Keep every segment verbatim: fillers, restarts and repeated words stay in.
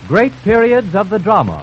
Great Periods of the Drama.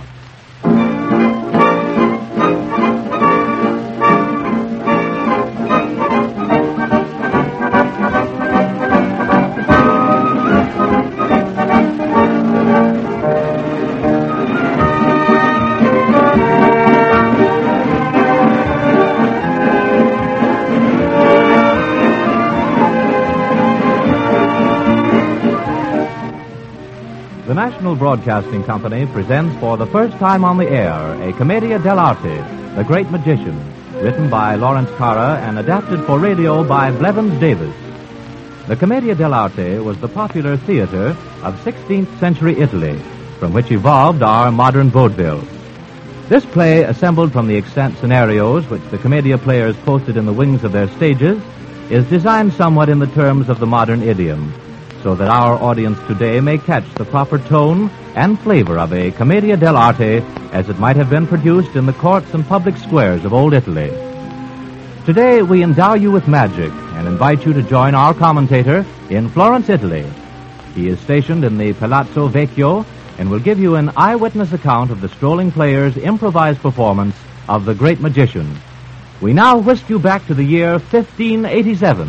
The National Broadcasting Company presents for the first time on the air a Commedia dell'arte, The Great Magician, written by Lawrence Carra and adapted for radio by Blevins Davis. The Commedia dell'arte was the popular theater of sixteenth century Italy, from which evolved our modern vaudeville. This play, assembled from the extant scenarios which the Commedia players posted in the wings of their stages, is designed somewhat in the terms of the modern idiom, so that our audience today may catch the proper tone and flavor of a Commedia dell'arte as it might have been produced in the courts and public squares of old Italy. Today we endow you with magic and invite you to join our commentator in Florence, Italy. He is stationed in the Palazzo Vecchio and will give you an eyewitness account of the strolling players' improvised performance of The Great Magician. We now whisk you back to the year fifteen eighty-seven.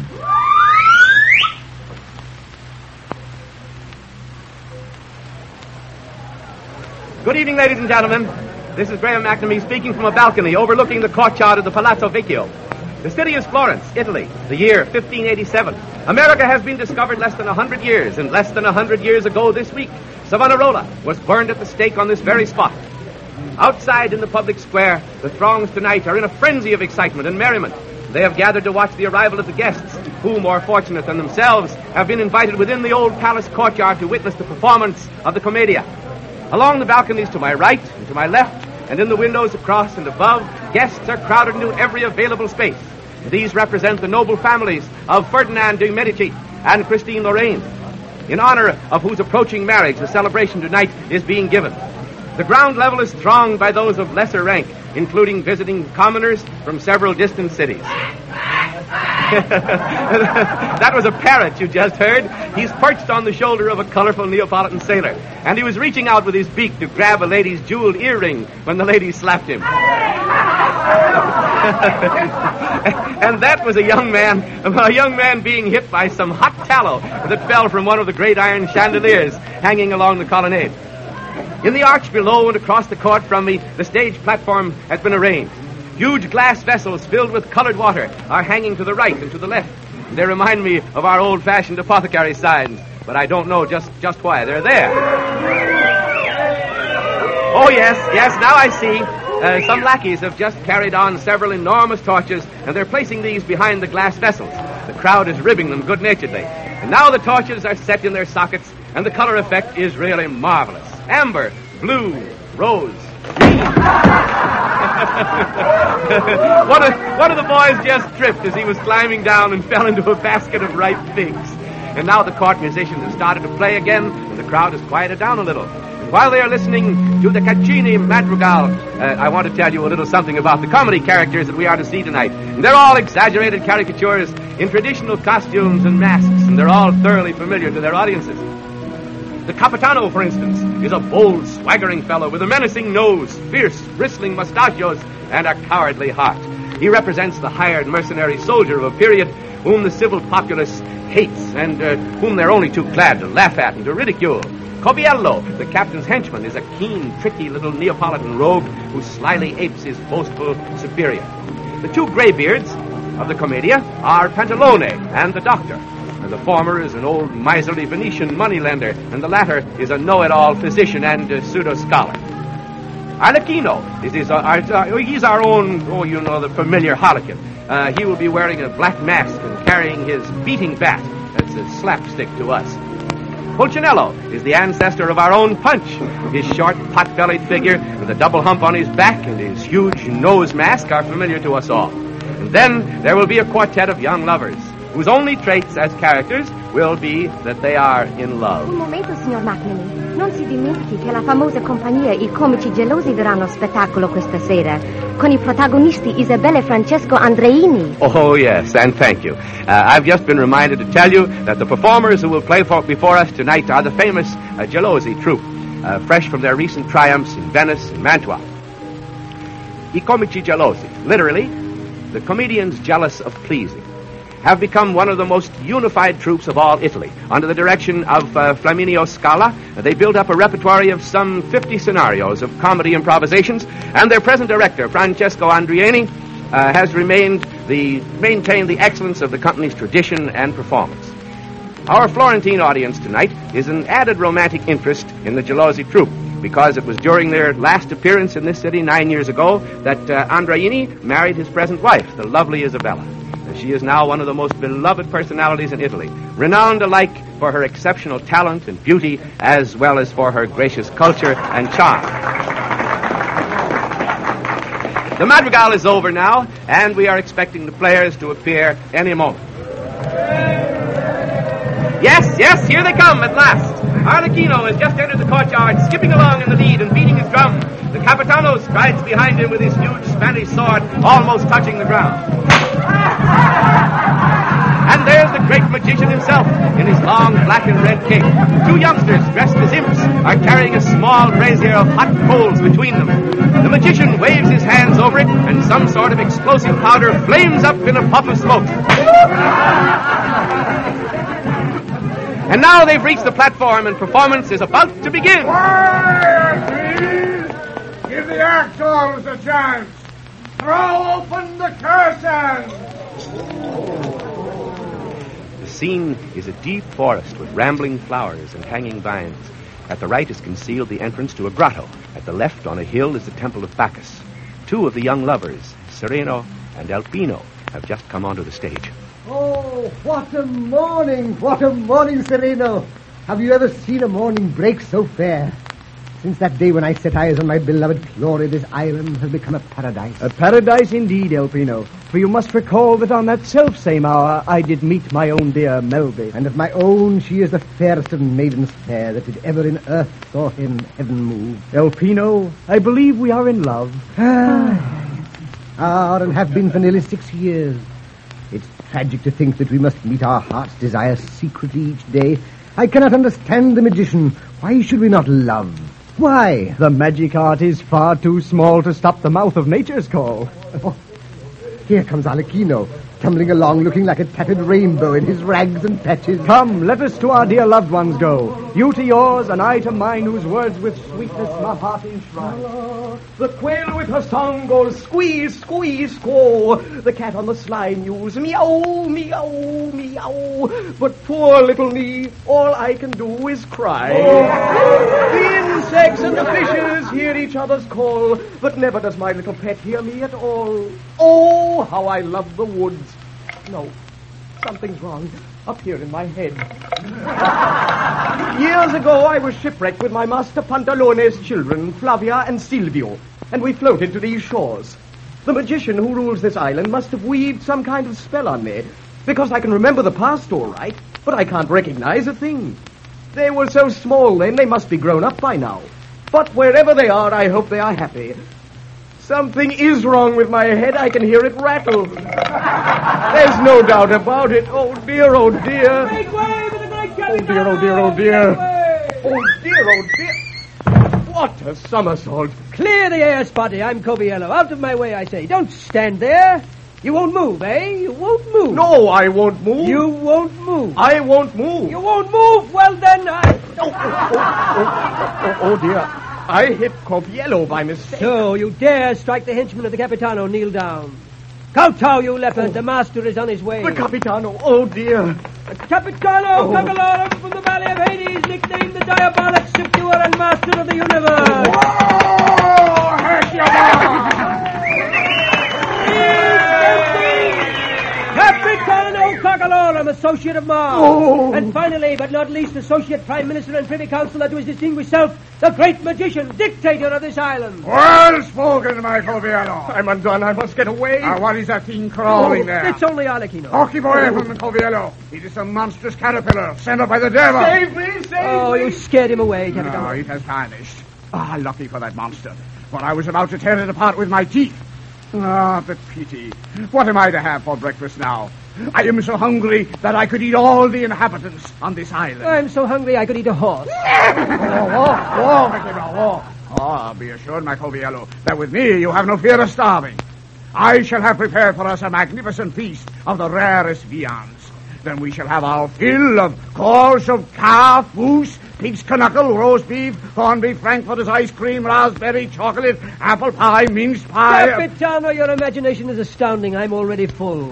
Good evening, ladies and gentlemen. This is Graham McNamee speaking from a balcony overlooking the courtyard of the Palazzo Vecchio. The city is Florence, Italy, the year fifteen eighty-seven. America has been discovered less than a hundred years, and less than a hundred years ago this week, Savonarola was burned at the stake on this very spot. Outside in the public square, the throngs tonight are in a frenzy of excitement and merriment. They have gathered to watch the arrival of the guests, who, more fortunate than themselves, have been invited within the old palace courtyard to witness the performance of the Commedia. Along the balconies to my right and to my left, and in the windows across and above, guests are crowded into every available space. These represent the noble families of Ferdinand de Medici and Christine Lorraine, in honor of whose approaching marriage the celebration tonight is being given. The ground level is thronged by those of lesser rank, including visiting commoners from several distant cities. That was a parrot you just heard. He's perched on the shoulder of a colorful Neapolitan sailor, and he was reaching out with his beak to grab a lady's jeweled earring when the lady slapped him. And that was a young man, a young man being hit by some hot tallow that fell from one of the great iron chandeliers hanging along the colonnade. In the arch below and across the court from me, the stage platform has been arranged. Huge glass vessels filled with colored water are hanging to the right and to the left. They remind me of our old-fashioned apothecary signs, but I don't know just, just why they're there. Oh, yes, yes, now I see. Uh, some lackeys have just carried on several enormous torches, and they're placing these behind the glass vessels. The crowd is ribbing them good-naturedly. And now the torches are set in their sockets, and the color effect is really marvelous. Amber, blue, rose, green. one, of, one of the boys just tripped as he was climbing down and fell into a basket of ripe figs. And now the court musicians have started to play again, and the crowd has quieted down a little. And while they are listening to the Caccini Madrigal, uh, I want to tell you a little something about the comedy characters that we are to see tonight. And they're all exaggerated caricatures in traditional costumes and masks, and they're all thoroughly familiar to their audiences. The Capitano, for instance, is a bold, swaggering fellow with a menacing nose, fierce, bristling mustachios, and a cowardly heart. He represents the hired mercenary soldier of a period whom the civil populace hates and uh, whom they're only too glad to laugh at and to ridicule. Coviello, the captain's henchman, is a keen, tricky little Neapolitan rogue who slyly apes his boastful superior. The two graybeards of the Commedia are Pantalone and the doctor. And the former is an old miserly Venetian moneylender, and the latter is a know-it-all physician and uh, pseudo-scholar. Arlecchino is his, uh, our, uh, he's our own, oh, you know, the familiar harlequin. Uh, he will be wearing a black mask and carrying his beating bat. That's a slapstick to us. Pulcinello is the ancestor of our own Punch. His short, pot-bellied figure with a double hump on his back and his huge nose mask are familiar to us all. And then there will be a quartet of young lovers, whose only traits as characters will be that they are in love. Un momento, signor McNamee. Non si dimentichi che la famosa compagnia I Comici Gelosi daranno spettacolo questa sera, con i protagonisti Isabella e Francesco Andreini. Oh, yes, and thank you. Uh, I've just been reminded to tell you that the performers who will play for, before us tonight are the famous uh, Gelosi troupe. uh, fresh from their recent triumphs in Venice and Mantua. I comici gelosi, literally, the comedians jealous of pleasing, have become one of the most unified troops of all Italy. Under the direction of uh, Flaminio Scala, they built up a repertoire of some fifty scenarios of comedy improvisations, and their present director, Francesco Andreini, uh, has remained the maintained the excellence of the company's tradition and performance. Our Florentine audience tonight is an added romantic interest in the Gelosi troupe, because it was during their last appearance in this city nine years ago that uh, Andreini married his present wife, the lovely Isabella. She is now one of the most beloved personalities in Italy, renowned alike for her exceptional talent and beauty, as well as for her gracious culture and charm. The madrigal is over now, and we are expecting the players to appear any moment. Yes, yes, here they come at last. Arlecchino has just entered the courtyard, skipping along in the lead and beating his drum. The Capitano strides behind him with his huge Spanish sword, almost touching the ground. And there's the great magician himself, in his long black and red cape. Two youngsters, dressed as imps, are carrying a small brazier of hot coals between them. The magician waves his hands over it, and some sort of explosive powder flames up in a puff of smoke. And now they've reached the platform, and performance is about to begin. Quiet, please! Give the actors a chance! Throw open the curtain! The scene is a deep forest with rambling flowers and hanging vines. At the right is concealed the entrance to a grotto. At the left, on a hill, is the temple of Bacchus. Two of the young lovers, Sereno and Alpino, have just come onto the stage. Oh, what a morning! What a morning, Sereno! Have you ever seen a morning break so fair? Since that day when I set eyes on my beloved Clore, this island has become a paradise. A paradise indeed, Alpino. For you must recall that on that self-same hour I did meet my own dear Melby. And of my own, she is the fairest of maidens fair that did ever in earth saw him heaven move. Alpino, I believe we are in love. Ah, are and have been for nearly six years. It's tragic to think that we must meet our heart's desires secretly each day. I cannot understand the magician. Why should we not love? Why? The magic art is far too small to stop the mouth of nature's call. Oh, here comes Arlecchino, tumbling along looking like a tattered rainbow in his rags and patches. Come, let us to our dear loved ones go. You to yours, and I to mine, whose words with sweetness my heart enshrine. The quail with her song goes squeeze, squeeze, squaw. The cat on the sly mews, meow, meow, meow. But poor little me, all I can do is cry. Oh. The insects and the fishes hear each other's call, but never does my little pet hear me at all. Oh, how I love the woods. No, something's wrong. Up here in my head. Years ago, I was shipwrecked with my master Pantalone's children, Flavia and Silvio, and we floated to these shores. The magician who rules this island must have weaved some kind of spell on me, because I can remember the past all right, but I can't recognize a thing. They were so small then, they must be grown up by now. But wherever they are, I hope they are happy. Something is wrong with my head. I can hear it rattle. There's no doubt about it. Oh, dear, oh, dear. Make way for the great Oh, dear, oh, dear, oh, dear. Oh, dear, oh, dear. What a somersault. Clear the air, Spotty. I'm Coviello. Out of my way, I say. Don't stand there. You won't move, eh? You won't move. No, I won't move. You won't move. I won't move. You won't move. Well, then, I... Oh, oh, oh, oh, oh, dear. I hit Coviello by mistake. So, you dare strike the henchman of the Capitano. Kneel down. Kowtow, you leopard. Oh. The master is on his way. The Capitano. Oh, dear. The Capitano Oh. Cagalorum from the Valley of Hades, nicknamed the Diabolic Subduer and Master of the Universe. Oh, heck you! Capitano Cagalorum, Associate of Mars. Oh. And finally, but not least, Associate Prime Minister and Privy Councillor to his distinguished self, the great magician, dictator of this island. Well spoken, my Coviello. I'm undone. I must get away. Now, what is that thing crawling Oh, there? It's only Arlecchino. Oh, keep away from the Coviello. It is a monstrous caterpillar sent up by the devil. Save me, save Oh, me. you scared him away, Capitano. No, it has vanished. Ah, lucky for that monster. For I was about to tear it apart with my teeth. Ah, the pity. What am I to have for breakfast now? I am so hungry that I could eat all the inhabitants on this island. I'm so hungry I could eat a horse. Oh, oh, oh, oh, oh, be assured, my Coviello, that with me you have no fear of starving. I shall have prepared for us a magnificent feast of the rarest viands. Then we shall have our fill of course of calf, goose, pig's knuckle, roast beef, corned beef, frankfurter's ice cream, raspberry, chocolate, apple pie, mince pie. Capitano, your imagination is astounding. I'm already full.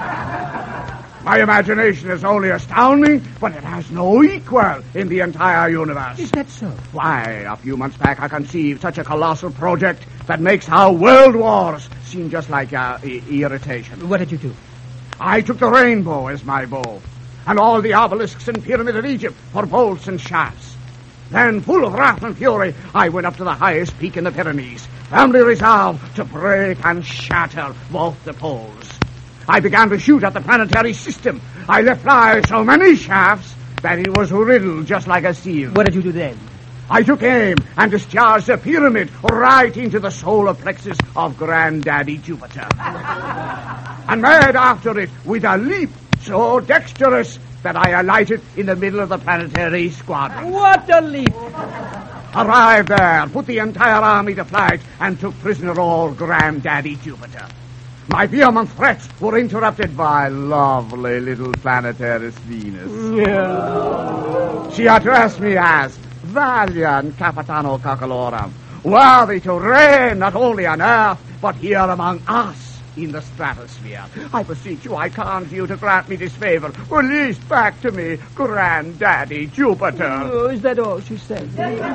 My imagination is only astounding, but it has no equal in the entire universe. Is that so? Why, a few months back I conceived such a colossal project that makes our world wars seem just like uh, I- irritation. What did you do? I took the rainbow as my bow, and all the obelisks and pyramids of Egypt for bolts and shafts. Then, full of wrath and fury, I went up to the highest peak in the Pyrenees, firmly resolved to break and shatter both the poles. I began to shoot at the planetary system. I let fly so many shafts that it was riddled just like a sieve. What did you do then? I took aim and discharged a pyramid right into the solar plexus of Granddaddy Jupiter. And made after it with a leap so dexterous that I alighted in the middle of the planetary squadron. What a leap! Arrived there, put the entire army to flight, and took prisoner old Granddaddy Jupiter. My vehement threats were interrupted by lovely little planetarist Venus. Yeah. She addressed me as valiant Capitano Cockalorum, worthy to reign not only on Earth, but here among us in the stratosphere. I beseech you, I conjure you to grant me this favor. Release back to me Granddaddy Jupiter. Oh, is that all she said?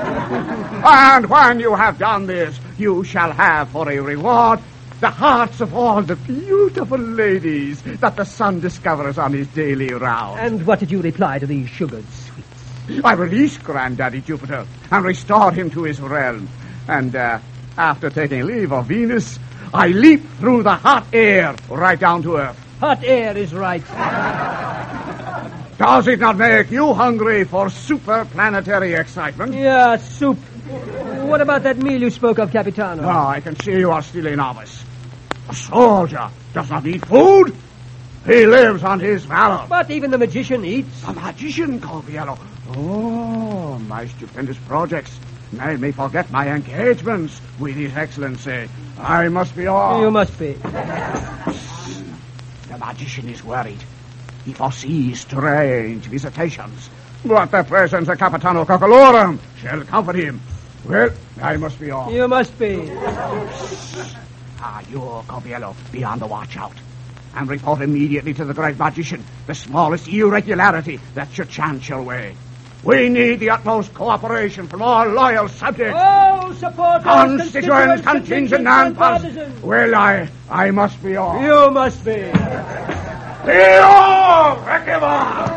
And when you have done this, you shall have for a reward the hearts of all the beautiful ladies that the sun discovers on his daily round. And what did you reply to these sugared sweets? I released Granddaddy Jupiter and restored him to his realm. And uh, after taking leave of Venus, I leaped through the hot air right down to Earth. Hot air is right. Does it not make you hungry for superplanetary excitement? Yeah, soup. What about that meal you spoke of, Capitano? Oh, I can see you are still a novice. A soldier does not eat food. He lives on his valor. But even the magician eats. A magician, Coviello. Oh, my stupendous projects made me forget my engagements with His Excellency. I must be off. You must be. The magician is worried. He foresees strange visitations. But the presence of Capitano Cockalorum shall comfort him. Well, I must be off. You must be. Ah, you, Coviello, be on the watch out. And report immediately to the great magician the smallest irregularity that should chance your way. We need the utmost cooperation from all loyal subjects. Oh, support constituents, contingent, non-partisans. Well, I, I must be off. You must be. Dio, Rekiva!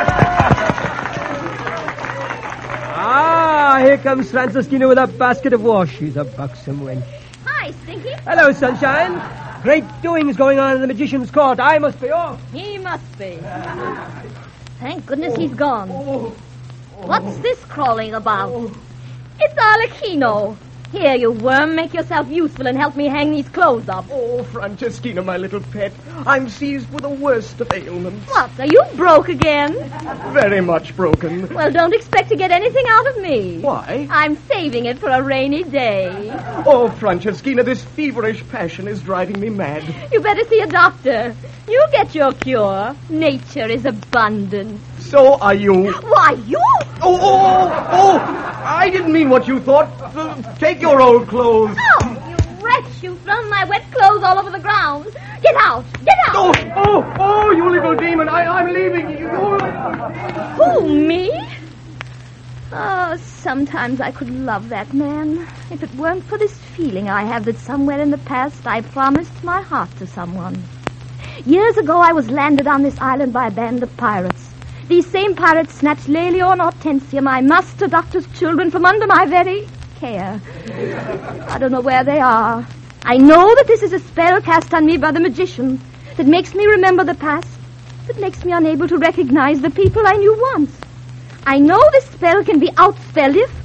Ah, here comes Franceschina with a basket of wash. She's a buxom wench. Hi, Stinky. Hello, Sunshine. Great doings going on in the magician's court. I must be off. He must be. Thank goodness he's gone. What's this crawling about? It's Arlecchino. Here, you worm, make yourself useful and help me hang these clothes up. Oh, Franceschina, my little pet, I'm seized with the worst of ailments. What, are you broke again? Very much broken. Well, don't expect to get anything out of me. Why? I'm saving it for a rainy day. Oh, Franceschina, this feverish passion is driving me mad. You better see a doctor. You'll get your cure. Nature is abundant. So are you. Why, you? Oh, oh, oh! I didn't mean what you thought. Uh, take your old clothes. Oh, you wretch! You've thrown my wet clothes all over the ground. Get out! Get out! Oh, oh, oh, you little demon. I, I'm leaving you. Who, me? Oh, sometimes I could love that man. If it weren't for this feeling I have that somewhere in the past I promised my heart to someone. Years ago I was landed on this island by a band of pirates. These same pirates snatched Lelio and Hortensia, my master doctor's children, from under my very care. I don't know where they are. I know that this is a spell cast on me by the magician that makes me remember the past, that makes me unable to recognize the people I knew once. I know this spell can be outspelled if...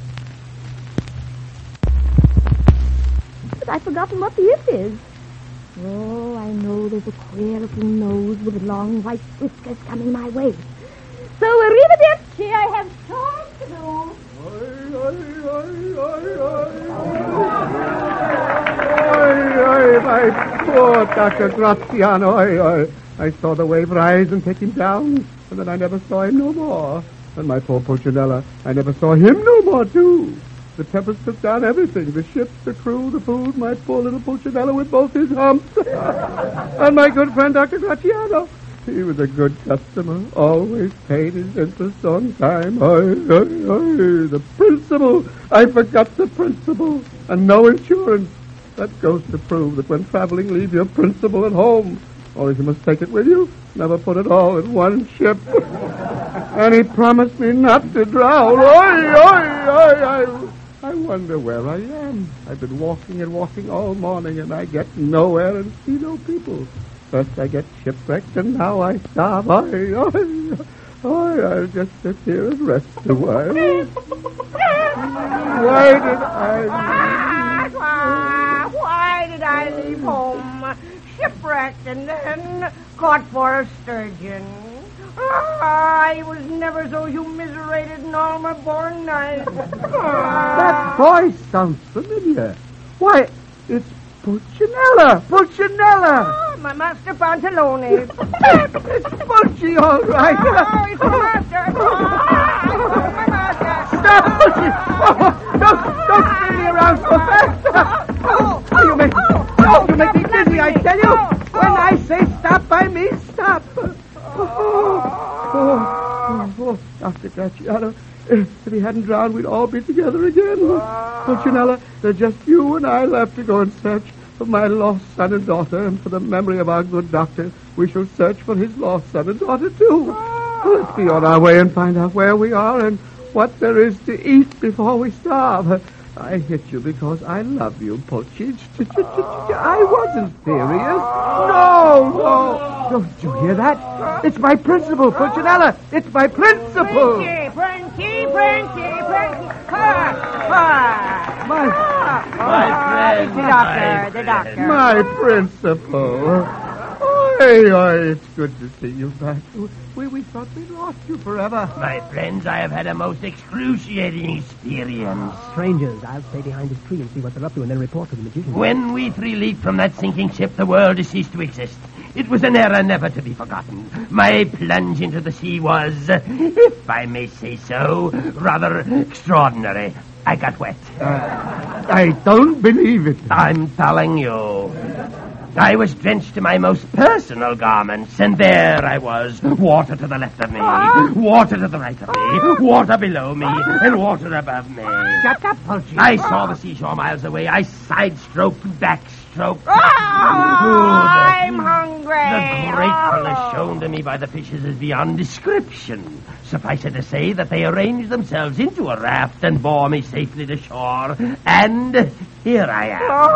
But I've forgotten what the if is. Oh, I know there's a queer looking nose with long white whiskers coming my way. So, arrivederci, I have chores to do. Oi, oi, my poor Doctor Graziano. Oi, oi. I saw the wave rise and take him down, and then I never saw him no more. And my poor Pulcinella, I never saw him no more, too. The tempest took down everything, the ship, the crew, the food, my poor little Pulcinella with both his humps. And my good friend, Doctor Graziano. He was a good customer, always paid his interest on time. Oi, oi, oi, the principal. I forgot the principal. And no insurance. That goes to prove that when traveling, leave your principal at home. Or if you must take it with you, never put it all in one ship. And he promised me not to drown. Oi, oi, oi, I, I wonder where I am. I've been walking and walking all morning, and I get nowhere and see no people. First I get shipwrecked, and now I starve. Oi, oi, oi, I'll just sit here and rest a while. Why did I... Why did I leave home? Shipwrecked and then caught for a sturgeon. I was never so humiliated in all my born life. That voice sounds familiar. Why, it's Pulcinella! Pulcinella! Oh, my master Pantalone. It's Pulci, all right. Oh, it's my master. Oh, my master. Stop, Pulci! Oh, don't, don't spin me around so fast. Oh, oh, you make, oh, you make me dizzy, I tell you. When I say stop, I mean stop. Oh, oh, oh, oh, Doctor Graziano, if he hadn't drowned, we'd all be together again. Pulcinella, there's just you and I left to go in search of my lost son and daughter, and for the memory of our good doctor, we shall search for his lost son and daughter, too. Let's be on our way and find out where we are and what there is to eat before we starve. I hit you because I love you, Pulci. I wasn't serious. No, no. Don't you hear that? It's my principal, Pulcinella. It's my principal. Frenchy, Frenchy, Frenchy, Frenchy. Car, car. My, my friend. The doctor, the doctor. My principal. Oi, oi, it's good to see you back. We, we thought we'd lost you forever. My friends, I have had a most excruciating experience. Strangers, I'll stay behind this tree and see what they're up to and then report to the magician. When we three leaped from that sinking ship, the world has ceased to exist. It was an era never to be forgotten. My plunge into the sea was, if I may say so, rather extraordinary. I got wet. Uh, I don't believe it. I'm telling you. I was drenched to my most personal garments, and there I was, water to the left of me, water to the right of me, water below me, and water above me. Shut up, Pulci. I saw the seashore miles away. I side-stroked, back-stroked. Oh, I'm hungry. The gratefulness shown to me by the fishes is beyond description. Suffice it to say that they arranged themselves into a raft and bore me safely to shore. And here I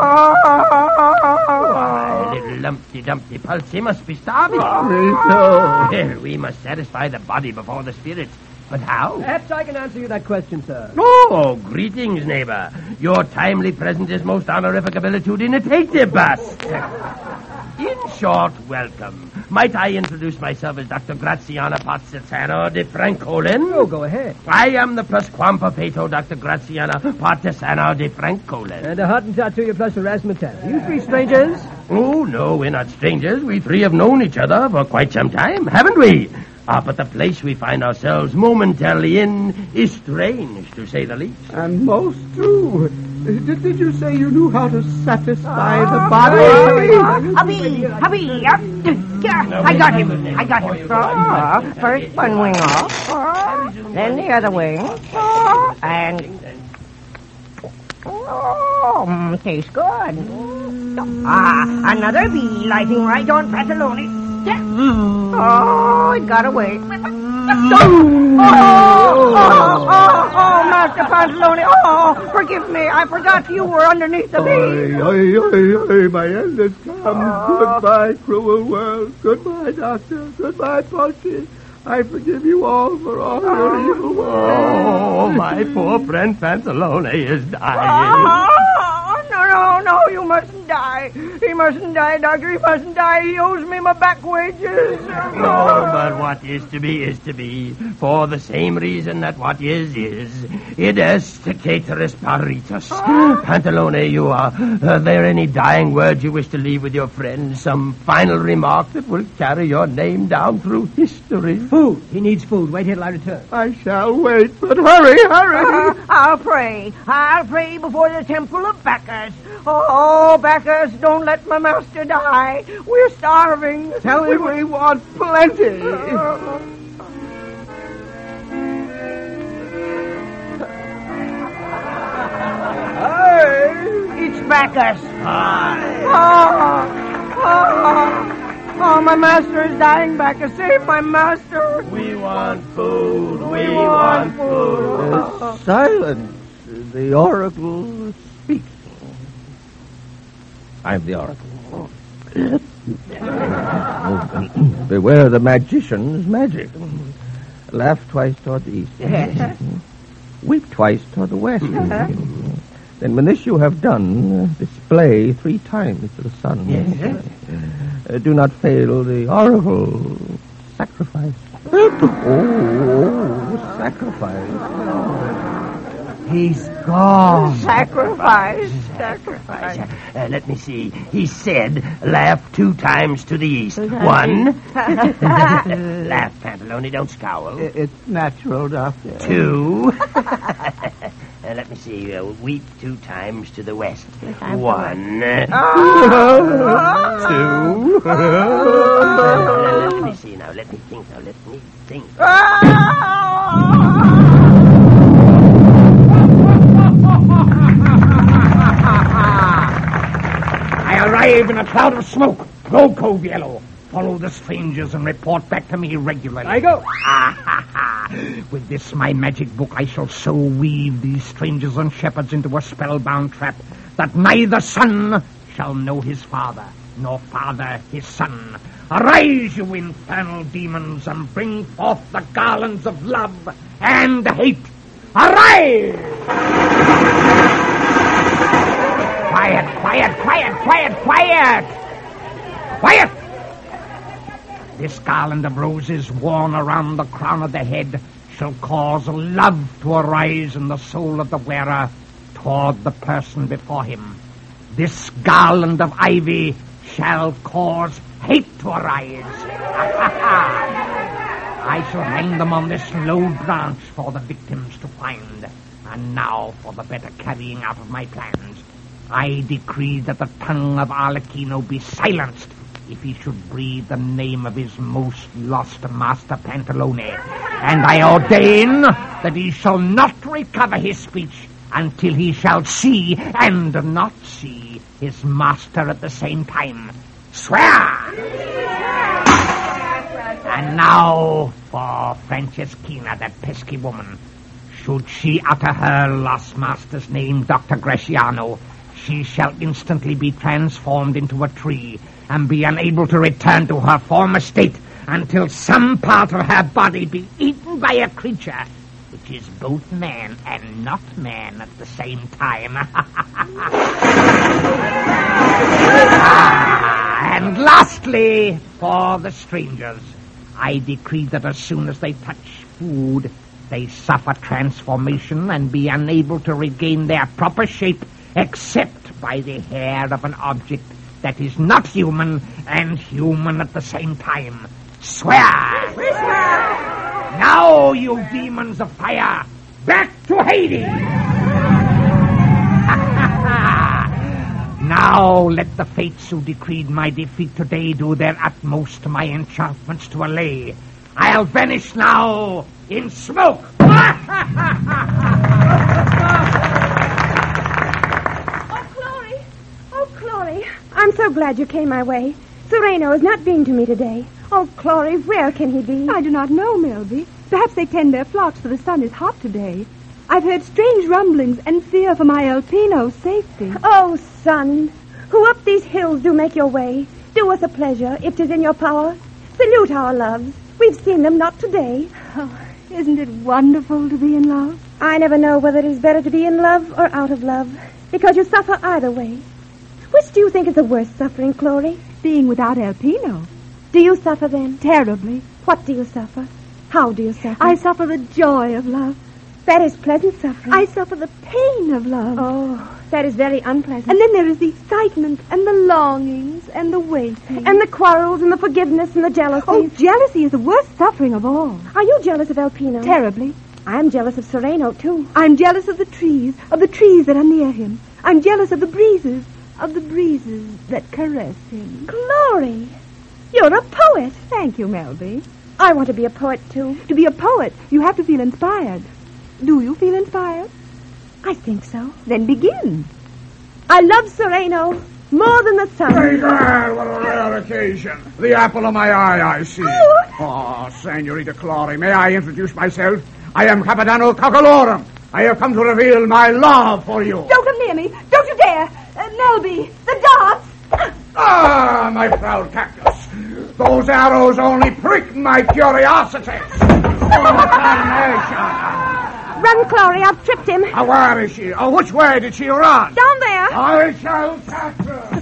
am. Why, little Lumpty Dumpty Pulci must be starving. Me too. Well, we must satisfy the body before the spirit. But how? Perhaps I can answer you that question, sir. Oh, greetings, neighbor. Your timely presence is most honorific abilitude in a bust. In short, welcome. Might I introduce myself as Doctor Graziano Partisano de Francolin? Oh, go ahead. I am the Plusquamperfeto Doctor Graziano Partisano de Francolin. And a Hottentot to you plus a razzmatazz. Are you three strangers? Oh, no, we're not strangers. We three have known each other for quite some time, haven't we? Ah, but the place we find ourselves momentarily in is strange, to say the least. And most true. Did, did you say you knew how to satisfy the body? Hubby, hubby. I got him. I got him. Oh, first one wing off. Oh, then the other wing. Oh, and... Oh, tastes good. Ah, another bee lighting right on Pantalone. Oh, it got away. Oh, oh, oh, oh, Master Pantalone. Oh, forgive me. I forgot you were underneath the bee. Oi, oi, oi, oi, my end has come. Oh. Goodbye, cruel world. Goodbye, Doctor. Goodbye, Pulci. I forgive you all for all your evil works. Oh, my poor friend Pantalone is dying. Oh, no, no, no, you mustn't mustn't die. He mustn't die, Doctor. He mustn't die. He owes me my back wages. Oh, but what is to be is to be. For the same reason that what is, is. Id est caeteris paritus. Pantalone, you are. Are there any dying words you wish to leave with your friends? Some final remark that will carry your name down through history? Food. He needs food. Wait here till I return. I shall wait, but hurry, hurry. Uh, I'll pray. I'll pray before the temple of Bacchus. Oh, Bacchus, don't let my master die. We're starving. Tell him we want plenty. It's Bacchus. Oh, oh, oh, my master is dying, Bacchus. Save my master. We want food. We, We want, want food. Uh, silence. The oracle speaks. I'm the oracle. Beware the magician's magic. Laugh twice toward the east. Weep twice toward the west. Then when this you have done, uh, display three times to the sun. Yes, Uh, do not fail the oracle. Sacrifice. Oh, sacrifice. He's gone. Sacrifice. Sacrifice. Uh, let me see. He said, laugh two times to the east. One. Laugh, Pantalone, don't scowl. It's natural, Doctor. Two. uh, let me see. Uh, weep two times to the west. One. Two. Uh, let me see now. Let me think now. Let me think. I arrive in a cloud of smoke. Go, Cove Yellow. Follow the strangers and report back to me regularly. I go. With this, my magic book, I shall so weave these strangers and shepherds into a spellbound trap that neither son shall know his father, nor father his son. Arise, you infernal demons, and bring forth the garlands of love and hate. Arise! Quiet, quiet, quiet, quiet, quiet! Quiet! This garland of roses worn around the crown of the head shall cause love to arise in the soul of the wearer toward the person before him. This garland of ivy shall cause hate to arise. I shall hang them on this low branch for the victims to find. And now for the better carrying out of my plans. I decree that the tongue of Arlecchino be silenced if he should breathe the name of his most lost master Pantalone. And I ordain that he shall not recover his speech until he shall see and not see his master at the same time. Swear! And now for Franceschina, that pesky woman. Should she utter her lost master's name, Doctor Gratiano, she shall instantly be transformed into a tree and be unable to return to her former state until some part of her body be eaten by a creature which is both man and not man at the same time. Ah, and lastly, for the strangers, I decree that as soon as they touch food, they suffer transformation and be unable to regain their proper shape except by the hair of an object that is not human and human at the same time. Swear! Now, you demons of fire, back to Hades! Now let the fates who decreed my defeat today do their utmost to my enchantments to allay. I'll vanish now in smoke! I'm so glad you came my way. Sereno has not been to me today. Oh, Clory, where can he be? I do not know, Milby. Perhaps they tend their flocks, for the sun is hot today. I've heard strange rumblings and fear for my Alpino's safety. Oh, son, who up these hills do make your way, do us a pleasure, if 'tis in your power. Salute our loves. We've seen them not today. Oh, isn't it wonderful to be in love? I never know whether it is better to be in love or out of love, because you suffer either way. Which do you think is the worst suffering, Clory? Being without El Pino. Do you suffer then? Terribly. What do you suffer? How do you suffer? I suffer the joy of love. That is pleasant suffering. I suffer the pain of love. Oh, that is very unpleasant. And then there is the excitement and the longings and the waiting. And the quarrels and the forgiveness and the jealousy. Oh, jealousy is the worst suffering of all. Are you jealous of El Pino? Terribly. I'm jealous of Sereno, too. I'm jealous of the trees, of the trees that are near him. I'm jealous of the breezes, of the breezes that caress him. Clory, you're a poet. Thank you, Melby. I want to be a poet, too. To be a poet, you have to feel inspired. Do you feel inspired? I think so. Then begin. I love Sereno more than the sun. Hey, girl, what a rare occasion. The apple of my eye, I see. Oh, oh Senorita Clory, may I introduce myself? I am Capitano Cockalorum. I have come to reveal my love for you. Don't come near me. Don't you dare. Uh, Melby, the darts. Ah, my proud cactus. Those arrows only prick my curiosity. Run, Clory, I've tripped him. Oh, where is she? Oh, which way did she run? Down there. I shall catch her.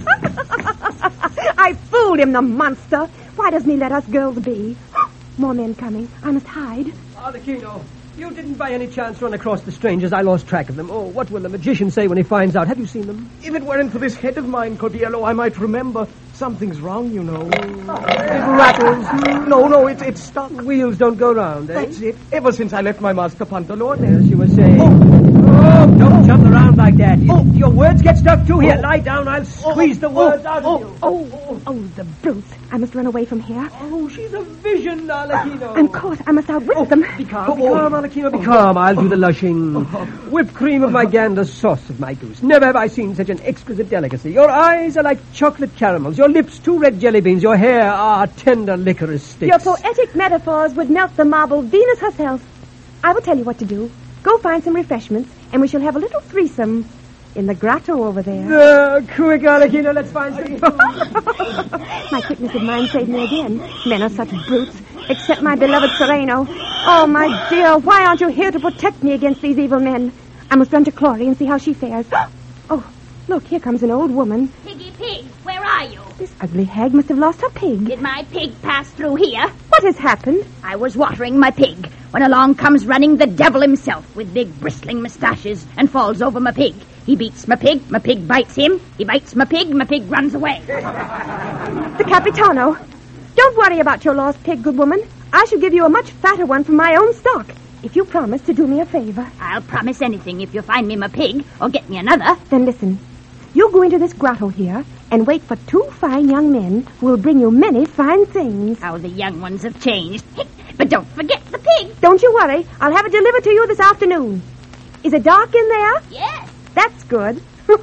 I fooled him, the monster. Why doesn't he let us girls be? More men coming. I must hide. Arlecchino, you didn't by any chance run across the strangers. I lost track of them. Oh, what will the magician say when he finds out? Have you seen them? If it weren't for this head of mine, Cordiello, I might remember. Something's wrong, you know. It rattles. No, no, it's it's stuck. Wheels don't go round, eh? That's it. Ever since I left my master Pantalone. Yes, you were saying. Oh, oh don't oh. jump around like that. Oh. Your words get stuck too. Here, oh. lie down. I'll squeeze oh. the words oh. out oh. of you. Oh, oh, oh, the brutes. I must run away from here. Oh, she's a vision, Arlecchino. I'm caught. I must outwit oh, them. Be calm, be calm, Arlecchino, be calm. I'll do the lushing. Whipped cream of my gander, sauce of my goose. Never have I seen such an exquisite delicacy. Your eyes are like chocolate caramels. Your lips, two red jelly beans. Your hair are tender licorice sticks. Your poetic metaphors would melt the marble Venus herself. I will tell you what to do. Go find some refreshments, and we shall have a little threesome in the grotto over there. Uh, quick, Arlecchino, let's find some. My quickness of mind saved me again. Men are such brutes, except my beloved Sereno. Oh, my dear, why aren't you here to protect me against these evil men? I must run to Clory and see how she fares. Oh, look, here comes an old woman. Piggy Pig, where are you? This ugly hag must have lost her pig. Did my pig pass through here? What has happened? I was watering my pig when along comes running the devil himself with big bristling moustaches and falls over my pig. He beats my pig, my pig bites him. He bites my pig, my pig runs away. The Capitano. Don't worry about your lost pig, good woman. I shall give you a much fatter one from my own stock, if you promise to do me a favor. I'll promise anything if you find me my pig or get me another. Then listen. You go into this grotto here and wait for two fine young men who will bring you many fine things. How the young ones have changed. But don't forget the pig. Don't you worry. I'll have it delivered to you this afternoon. Is it dark in there? Yes. That's good.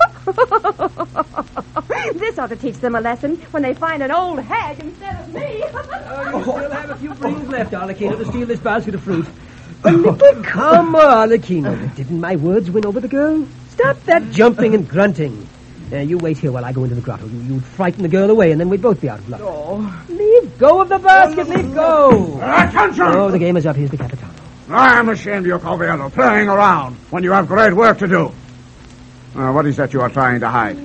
This ought to teach them a lesson when they find an old hag instead of me. Oh, you still have a few brains left, Arlecchino, to steal this basket of fruit. A little calmer, Arlecchino. Didn't my words win over the girl? Stop that jumping and grunting. Uh, you wait here while I go into the grotto. You, you'd frighten the girl away, and then we'd both be out of luck. Oh. Leave go of the basket. Leave go. Attention! Oh, the game is up. Here's the Capitano. I'm ashamed of you, Coviello, playing around when you have great work to do. Uh, what is that you are trying to hide?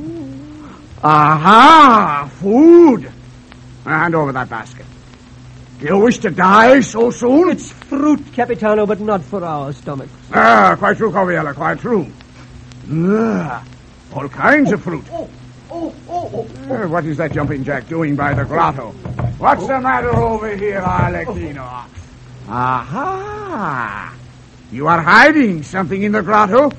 Aha! Food! Hand over that basket. Do you wish to die so soon? It's fruit, Capitano, but not for our stomachs. Ah, quite true, Coviello, quite true. Ah, all kinds of fruit. Oh, oh, oh, oh. Uh, what is that jumping jack doing by the grotto? What's the matter over here, Arlecchino? Aha! You are hiding something in the grotto?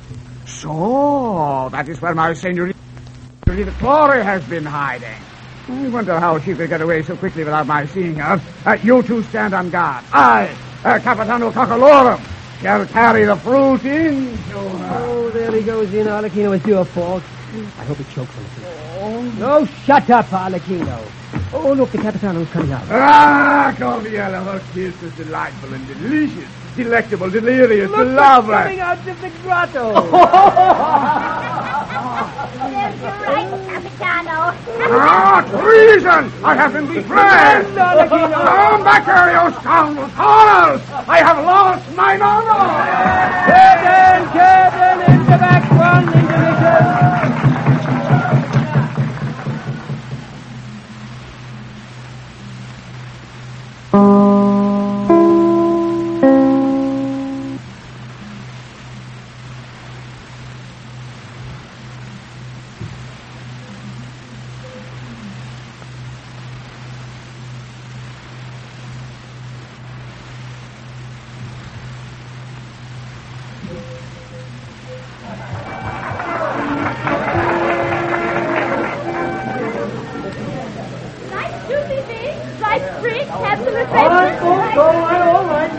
So, that is where my senorita Clory has been hiding. I wonder how she could get away so quickly without my seeing her. Uh, you two stand on guard. I, uh, Capitano Cockalorum, shall carry the fruit into her. Oh, there he goes in, Arlecchino. It's your fault. I hope it chokes on the fruit. Oh. No, shut up, Arlecchino. Oh, look, the Capitano's coming out. Ah, Cordiello, her kiss is delightful and delicious. Delectable, delirious, look lovely. Coming out of the grotto. There's your right, Capitano. Ah, treason! I have been betrayed! Come back here, you scoundrel! Corners! I have lost my honor! Curtain, curtain, into back one, intermission.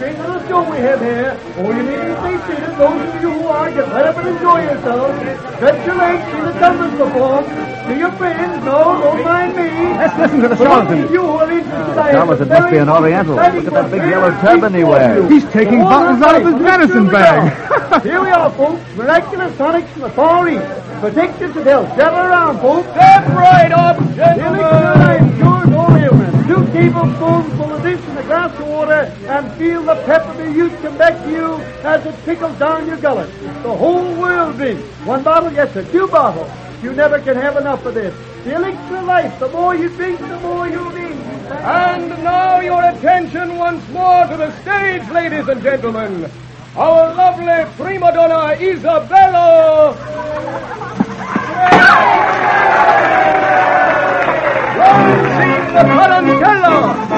great little show we have here. All you need is stay seated. Those of you who are, get right up and enjoy yourselves. Stretch your legs, see the tumblers perform. See your friends. No, don't mind me. Let's listen to the charlatan. You who are interested, I have Charlatan must be an Oriental. Look at that big yellow turban he wears. He's taking bottles out of his medicine bag. Here we are, folks. Miraculous tonics from the Far East. Protected to health. Gather around, folks. Step right up, gentlemen. Cures all ailments. Two tablespoons full of this in a glass of water, and feel the pep of the youth come back to you as it tickles down your gullet. The whole world drinks. One bottle, yes, sir. Two bottles. You never can have enough of this. The elixir of life. The more you drink, the more you need. And now your attention once more to the stage, ladies and gentlemen. Our lovely prima donna, Isabella. Launching the tarantella.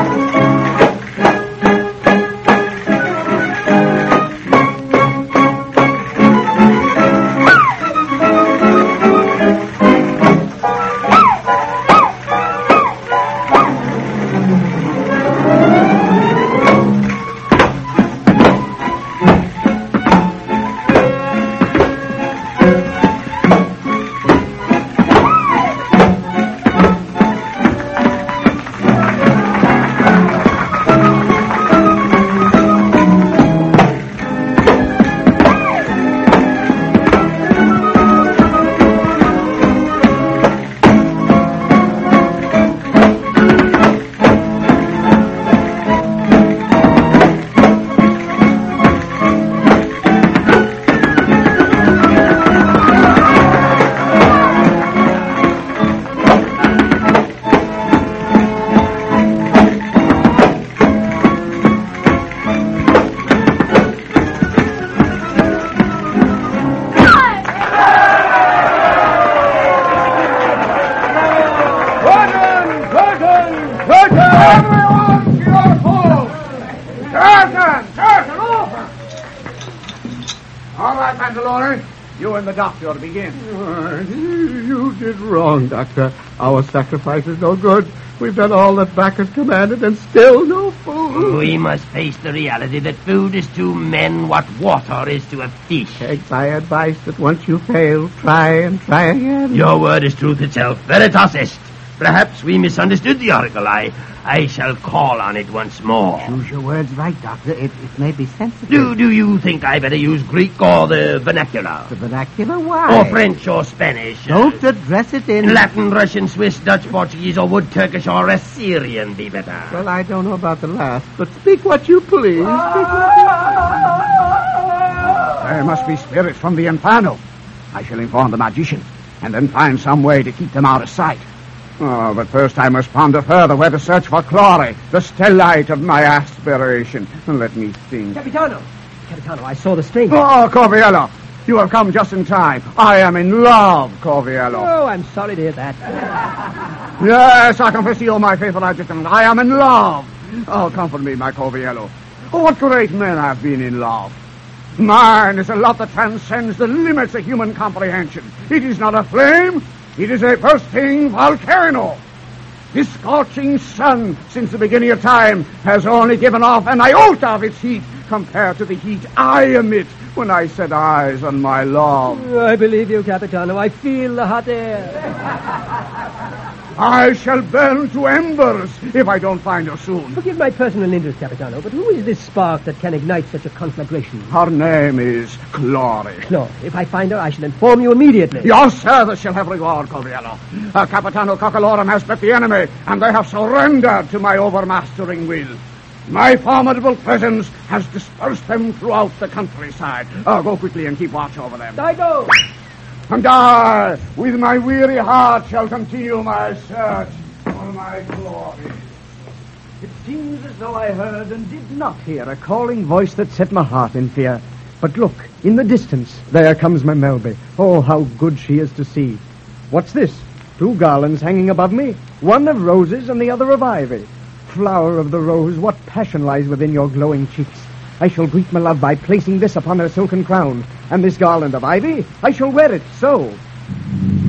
You and the doctor ought to begin. Uh, you did wrong, Doctor. Our sacrifice is no good. We've done all that Bacchus commanded, and still no food. We must face the reality that food is to men what water is to a fish. Take my advice that once you fail, try and try again. Your word is truth itself. Veritas est. Perhaps we misunderstood the oracle. I, I shall call on it once more. Choose your words right, Doctor. It, it may be sensitive. Do, do you think I better use Greek or the vernacular? The vernacular? Why? Or French or Spanish? Don't address it in... Latin, Russian, Swiss, Dutch, Portuguese, or would Turkish or Assyrian be better? Well, I don't know about the last, but speak what you please. There must be spirits from the Inferno. I shall inform the magician, and then find some way to keep them out of sight. Oh, but first I must ponder further where to search for Clory, the stellite of my aspiration. Let me think. Capitano! Capitano, I saw the string. Oh, Corviello! You have come just in time. I am in love, Corviello. Oh, I'm sorry to hear that. Yes, I confess to you, my faithful adjutant. I am in love. Oh, comfort me, my Corviello. Oh, what great men have been in love. Mine is a love that transcends the limits of human comprehension. It is not a flame. It is a bursting volcano. This scorching sun, since the beginning of time, has only given off an iota of its heat compared to the heat I emit when I set eyes on my love. I believe you, Capitano. I feel the hot air. I shall burn to embers if I don't find her soon. Forgive my personal interest, Capitano, but who is this spark that can ignite such a conflagration? Her name is Clory. Clory. If I find her, I shall inform you immediately. Your service shall have reward, Corviello. Uh, Capitano Cockalorum has met the enemy, and they have surrendered to my overmastering will. My formidable presence has dispersed them throughout the countryside. Uh, go quickly and keep watch over them. I go. And I, with my weary heart, shall continue my search for my glory. It seems as though I heard and did not hear a calling voice that set my heart in fear. But look, in the distance, there comes my Melby. Oh, how good she is to see. What's this? Two garlands hanging above me, one of roses and the other of ivy. Flower of the rose, what passion lies within your glowing cheeks. I shall greet my love by placing this upon her silken crown, and this garland of ivy, I shall wear it so.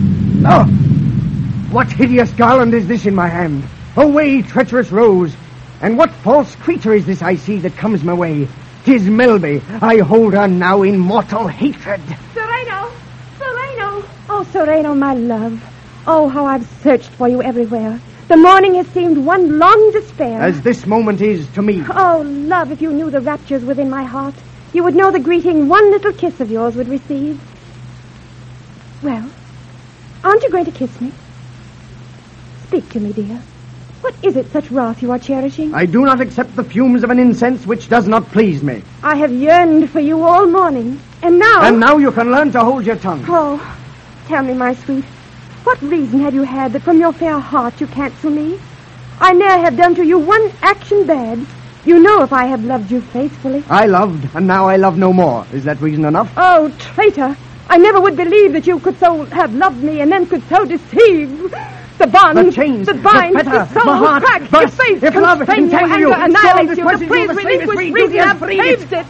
Oh, what hideous garland is this in my hand? Away, treacherous rose! And what false creature is this I see that comes my way? 'Tis Melby. I hold her now in mortal hatred. Sereno! Sereno! Oh, Sereno, my love. Oh, how I've searched for you everywhere. The morning has seemed one long despair. As this moment is to me. Oh, love, if you knew the raptures within my heart, you would know the greeting one little kiss of yours would receive. Well, aren't you going to kiss me? Speak to me, dear. What is it such wrath you are cherishing? I do not accept the fumes of an incense which does not please me. I have yearned for you all morning, and now... And now you can learn to hold your tongue. Oh, tell me, my sweet, what reason have you had that from your fair heart you cancel me? I ne'er have done to you one action bad. You know if I have loved you faithfully. I loved, and now I love no more. Is that reason enough? Oh, traitor! I never would believe that you could so have loved me and then could so deceive. The bond, the chains, the binds, the, fetter, the soul, the heart, crack, burst. the faith, if love constrain you, entangle anger, you, annihilates you, the the praise, relinquish, reason, have saved it.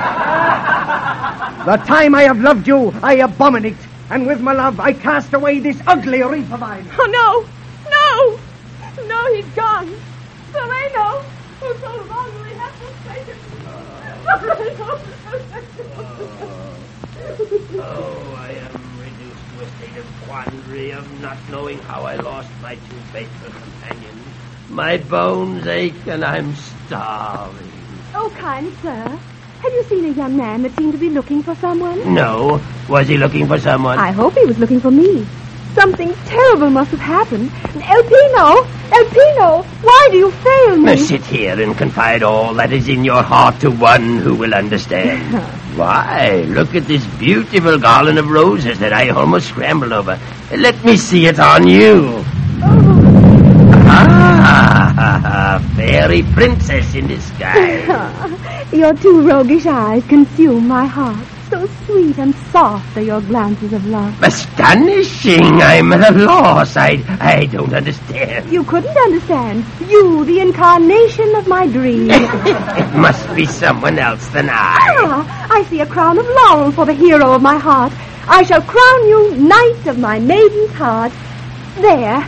The time I have loved you, I abominate, and with my love I cast away this ugly wreath of mine. Oh, no, no, no, he's gone. Sereno, who so wrongly has forsaken me. Oh, I am reduced to a state of quandary of not knowing how I lost my two faithful companions. My bones ache and I'm starving. Oh, kind sir, have you seen a young man that seemed to be looking for someone? No. Was he looking for someone? I hope he was looking for me. Something terrible must have happened. Elpino! Elpino! Why do you fail me? Now sit here and confide all that is in your heart to one who will understand. Why, look at this beautiful garland of roses that I almost scrambled over. Let me see it on you. Oh. Ah, fairy princess in disguise. Your two roguish eyes consume my heart. So sweet and soft are your glances of love. Astonishing. I'm at a loss. I, I don't understand. You couldn't understand. You, the incarnation of my dream. It must be someone else than I. Ah, I see a crown of laurel for the hero of my heart. I shall crown you knight of my maiden's heart. There.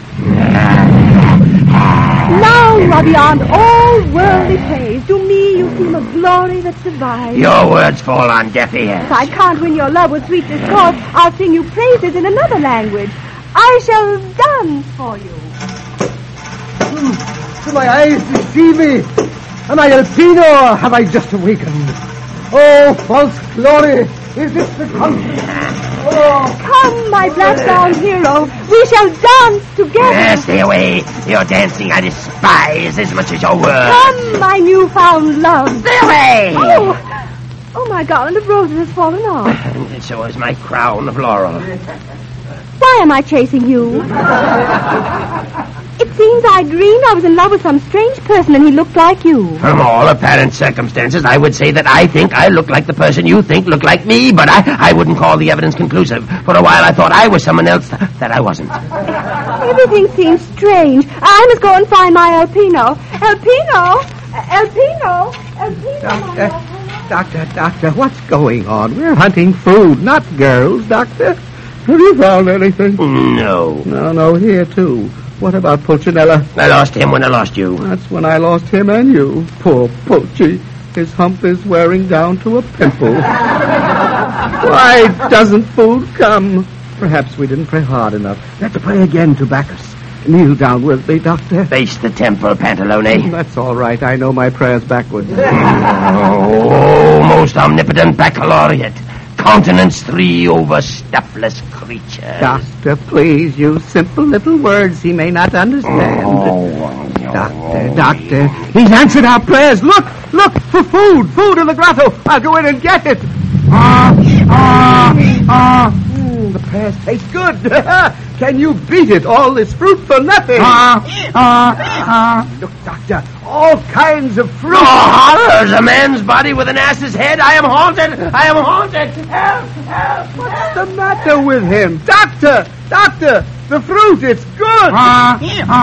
Now you are beyond all worldly praise. To me you seem a glory that survives. Your words fall on deaf ears. If I can't win your love with sweet discourse, I'll sing you praises in another language. I shall dance for you. Mm, do my eyes deceive me? Am I Elpino or have I just awakened? Oh, false glory! Is this the country? Oh. Come, my black-gowned hero. We shall dance together. Uh, stay away. Your dancing I despise as much as your words. Come, my newfound love. Stay away. Oh, oh my garland of roses has fallen off. And so is my crown of laurel. Why am I chasing you? It seems I dreamed I was in love with some strange person and he looked like you. From all apparent circumstances, I would say that I think I look like the person you think looked like me, but I, I wouldn't call the evidence conclusive. For a while I thought I was someone else th- that I wasn't. Everything seems strange. I must go and find my Elpino. Elpino! Elpino! Elpino! Doctor, doctor, doctor, what's going on? We're hunting food, not girls, doctor. Have you found anything? No. No, no, here too. What about Pulcinella? I lost him when I lost you. That's when I lost him and you. Poor Pulci. His hump is wearing down to a pimple. Why doesn't food come? Perhaps we didn't pray hard enough. Let's pray again to Bacchus. Kneel down with me, Doctor. Face the temple, Pantalone. That's all right. I know my prayers backwards. Oh, most omnipotent baccalaureate. Countenance three over stuffless creature. Doctor, please use simple little words he may not understand. Oh, doctor, doctor, he's answered our prayers. Look, look, for food, food in the grotto. I'll go in and get it. Ah, ah, ah. Mm, the prayers taste good. Can you beat it? All this fruit for nothing. Ah, ah, ah. Look, doctor, all kinds of fruit. Oh, horrors! A man's body with an ass's head. I am haunted. I am haunted. Help! Help! What's the matter with him? Doctor! Doctor! The fruit, it's good! Ah,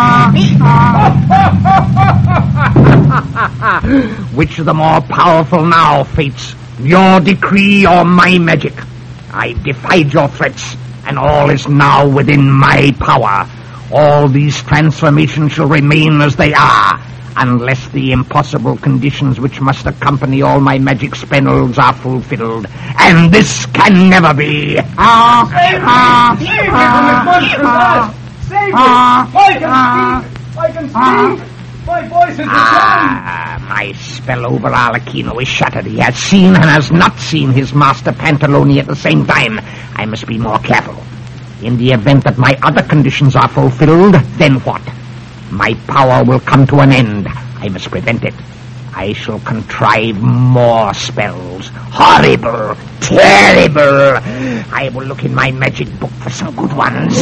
ah, Which of the more powerful now, Fates? Your decree or my magic? I've defied your threats, and all is now within my power. All these transformations shall remain as they are. unless the impossible conditions which must accompany all my magic spells are fulfilled. And this can never be. Ah, Save me! ah, Save me ah, from this monstrous ass! Save me! ah, I can ah, speak! I can speak! ah. My voice is returned! Ah, my spell over Arlecchino is shattered. He has seen and has not seen his master Pantalone at the same time. I must be more careful. In the event that my other conditions are fulfilled, then what? My power will come to an end. I must prevent it. I shall contrive more spells. Horrible, terrible. I will look in my magic book for some good ones.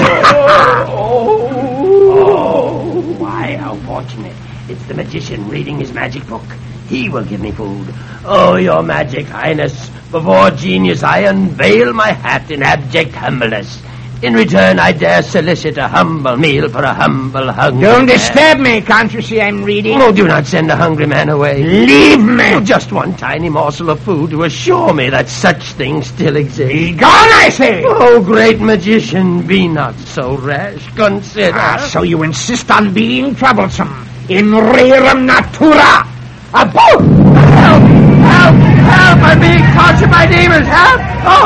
Oh, why, how fortunate. It's the magician reading his magic book. He will give me food. Oh, your magic highness, before genius I unveil my hat in abject humbleness. In return, I dare solicit a humble meal for a humble hungry Don't man. disturb me. Can't you see I'm reading? Oh, do not send a hungry man away. Leave me. Oh, just one tiny morsel of food to assure me that such things still exist. Be gone, I say. Oh, great magician, be not so rash. Consider. Ah, so you insist on being troublesome. In rerum natura. A bull! Help! Help! Help! I'm being tortured by demons! Help!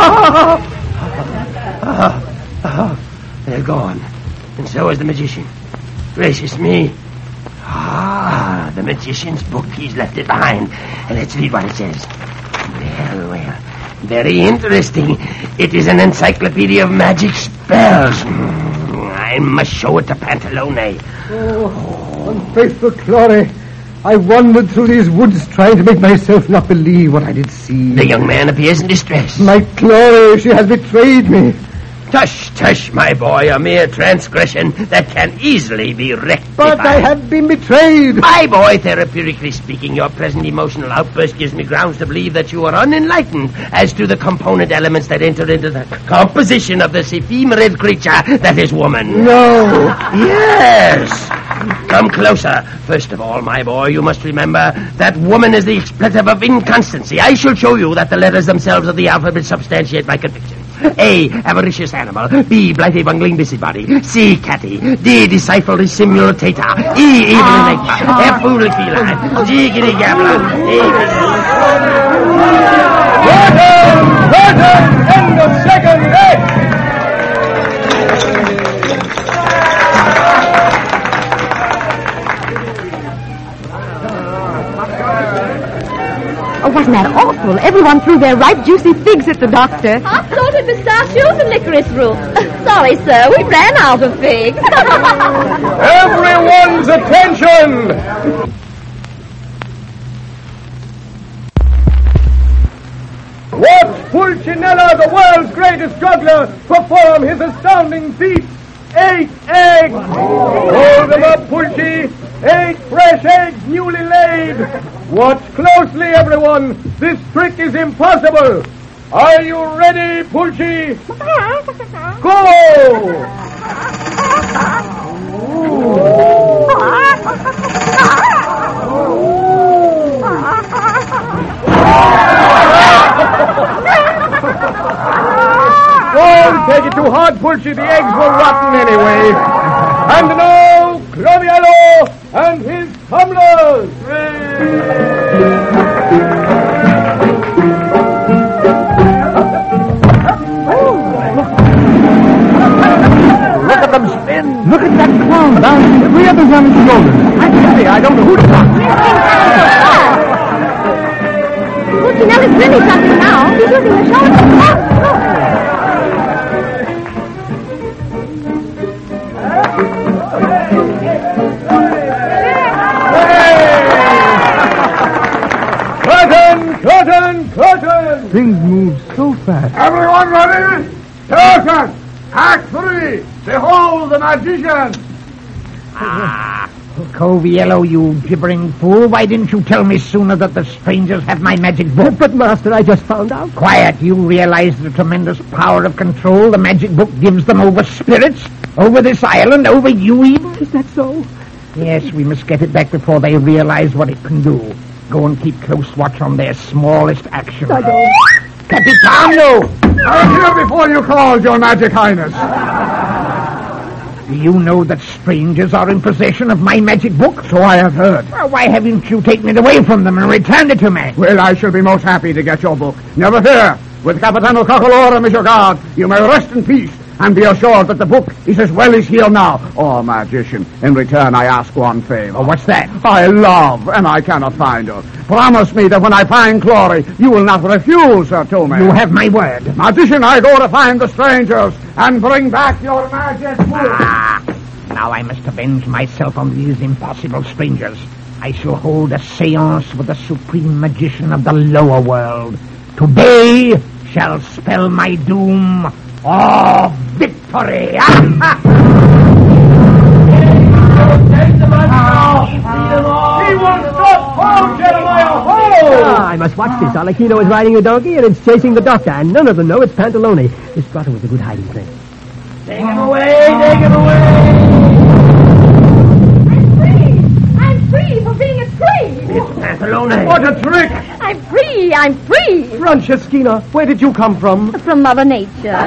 Oh! Oh! Oh! They're gone. And so is the magician. Gracious me. Ah, the magician's book. He's left it behind. And let's read what it says. Well, well. Very interesting. It is an encyclopedia of magic spells. I must show it to Pantalone. Oh, unfaithful Clore. I wandered through these woods trying to make myself not believe what I did see. The young man appears in distress. My Clore, she has betrayed me. Tush, tush, my boy, a mere transgression that can easily be rectified. But I have been betrayed. My boy, therapeutically speaking, your present emotional outburst gives me grounds to believe that you are unenlightened as to the component elements that enter into the composition of this ephemeral creature that is woman. No. Yes. Come closer. First of all, my boy, you must remember that woman is the expletive of inconstancy. I shall show you that the letters themselves of the alphabet substantiate my conviction. A, avaricious animal. B, blighty bungling busybody. C, catty. D, deceitful dissimulator. E, evil enigma. F, foolish feline. G, giddy gabbler. A, Curtain! Curtain! End of second act! Oh, wasn't that awful? Everyone threw their ripe, juicy figs at the doctor. Hot salted pistachios and licorice root. Sorry, sir, we ran out of figs. Everyone's attention! Watch Pulcinella, the world's greatest juggler, perform his astounding feats. Eight eggs! Hold them up, Pulci. Eight fresh eggs newly laid. Watch closely, everyone. This trick is impossible. Are you ready, Pulci? Go! Don't take it too hard, Pulci. The eggs were rotten anyway. And now, Cloviello and his tumblers. Look at them spin. Look at that clown bouncing three others on his shoulders. I tell you, I don't know who to talk to. Pulcinella's really something now. He's using the shoulder. Curtain, curtain, curtain. Things move so fast. Everyone ready? Curtain! Act three! Behold the magician! Ah, Coviello, you gibbering fool. Why didn't you tell me sooner that the strangers have my magic book? But, Master, I just found out. Quiet. You realize the tremendous power of control the magic book gives them over spirits? Over this island? Over you even? Is that so? Yes, we must get it back before they realize what it can do. Go and keep close watch on their smallest action. I don't. Capitano! I'm here before you called, your magic highness. You know that strangers are in possession of my magic book? So I have heard. Well, why haven't you taken it away from them and returned it to me? Well, I shall be most happy to get your book. Never fear. With Capitano Cocolora as your guard, you may rest in peace and be assured that the book is as well as healed now. Oh, magician, in return I ask one favor. Oh, what's that? I love, and I cannot find her. Promise me that when I find Clory, you will not refuse her to me. You have my word. Magician, I go to find the strangers and bring back your magic book. Ah, now I must avenge myself on these impossible strangers. I shall hold a seance with the supreme magician of the lower world. Today shall spell my doom. Oh, victory! Ah, I must watch this. Arlecchino is riding a donkey and it's chasing the doctor, and none of them know it's Pantalone. This grotto is a good hiding place. Take him away! Take him away! I'm free for being a slave. It's Pantalone. What a trick! I'm free. I'm free. Franceschina, where did you come from? From Mother Nature.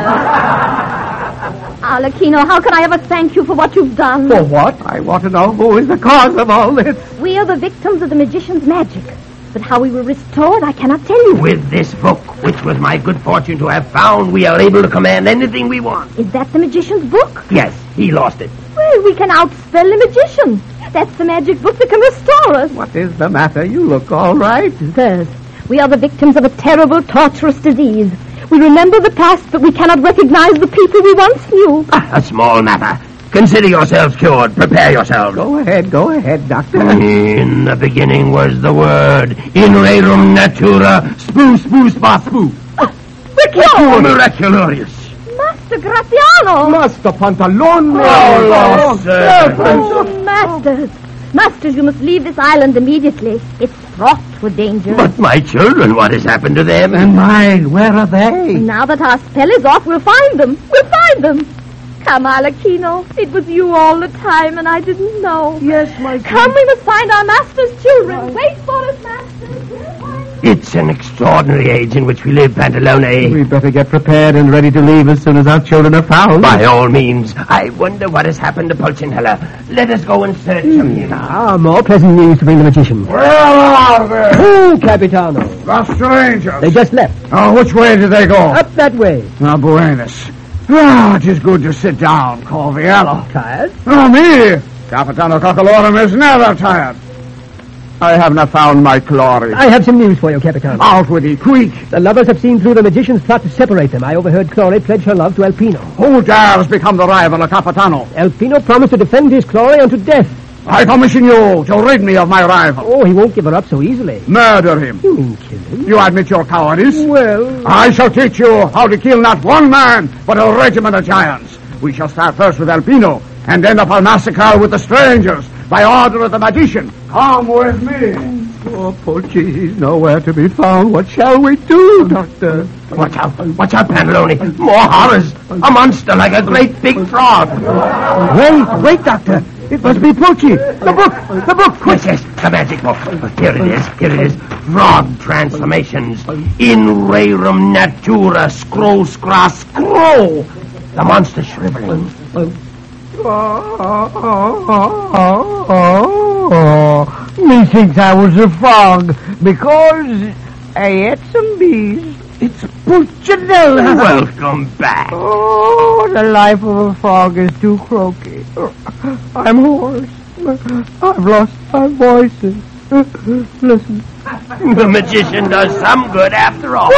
Arlecchino, how can I ever thank you for what you've done? For what? I want to know who is the cause of all this. We are the victims of the magician's magic. But how we were restored, I cannot tell you. With this book, which was my good fortune to have found, we are able to command anything we want. Is that the magician's book? Yes, he lost it. Well, we can outspell the magician. That's the magic book that can restore us. What is the matter? You look all right. Sirs, we are the victims of a terrible, torturous disease. We remember the past, but we cannot recognize the people we once knew. Ah, a small matter. Consider yourselves cured. Prepare yourselves. Go ahead, go ahead, Doctor. In the beginning was the word. In rerum natura. Spoo, spoo, spa, spoo. We're cured. Miraculous. Master Graziano. Master Pantalone. Oh, Lord, sir. Oh, masters. Masters, you must leave this island immediately. It's fraught with danger. But my children, what has happened to them? And mine, where are they? Now that our spell is off, we'll find them. We'll find them. Come, Arlecchino. It was you all the time, and I didn't know. Yes, my Come, we must find our master's children. Wait for us, masters. It's an extraordinary age in which we live, Pantalone. We'd better get prepared and ready to leave as soon as our children are found. By all means. I wonder what has happened to Pulcinella. Let us go and search him here. Ah, more pleasant news to bring the magician. Where are they? Oh, Capitano. The strangers. They just left. Oh, which way did they go? Up that way. Ah, buenas. Ah, it is good to sit down, Corviello. Tired? Oh, me? Capitano Cockalorum is never tired. I have not found my Clory. I have some news for you, Capitano. Out with it, quick. The lovers have seen through the magician's plot to separate them. I overheard Clory pledge her love to Elpino. Who dares become the rival of Capitano? Elpino promised to defend his Clory unto death. I commission you to rid me of my rival. Oh, he won't give her up so easily. Murder him. You mean kill him? You admit your cowardice? Well... I shall teach you how to kill not one man, but a regiment of giants. We shall start first with Elpino, and end up our massacre with the strangers, by order of the magician. Come with me. Poor Pulci, he's nowhere to be found. What shall we do, Doctor? Watch out. Watch out, Pantalone. More horrors. A monster like a great big frog. Wait, wait, Doctor. It must be Pulci. The book, the book, quick. Yes, yes, the magic book. Here it is, here it is. Frog transformations. In rerum natura, scroll, scra, scroll. The monster shriveling. Oh, oh, oh, oh, oh. Methinks I was a frog because I ate some bees. It's Pulcinella. Welcome back. Oh, the life of a frog is too croaky. I'm hoarse. I've lost my voices. Listen. The magician does some good after all.